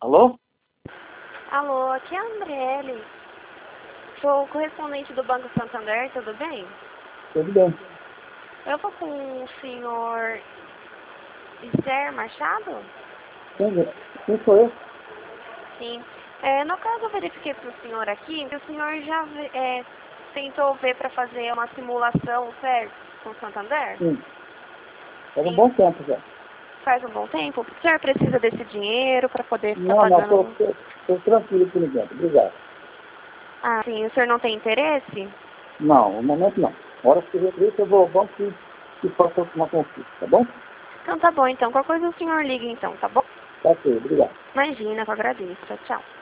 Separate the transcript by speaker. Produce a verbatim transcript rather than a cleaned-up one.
Speaker 1: Alô?
Speaker 2: Alô, aqui é a Andriele. Sou correspondente do Banco Santander, tudo bem?
Speaker 1: Tudo bem.
Speaker 2: Eu vou com o senhor Iser Machado?
Speaker 1: Quem, quem sou eu?
Speaker 2: Sim. É, no caso, eu verifiquei para o senhor aqui que o senhor já é, tentou ver para fazer uma simulação, certo? Com o Santander?
Speaker 1: Sim. Faz um
Speaker 2: Sim.
Speaker 1: bom tempo já.
Speaker 2: Faz um bom tempo. O senhor precisa desse dinheiro para poder estar
Speaker 1: Não, não,
Speaker 2: pagando?
Speaker 1: estou tranquilo por enquanto. Obrigado.
Speaker 2: Ah, sim. O senhor não tem interesse?
Speaker 1: Não, no momento não. Na hora que eu ver eu vou ao banco e, e faço uma consulta, tá bom?
Speaker 2: Então tá bom, então. Qualquer coisa o senhor liga então, tá bom?
Speaker 1: Tá ok, obrigado.
Speaker 2: Imagina, eu agradeço. Tchau, tchau.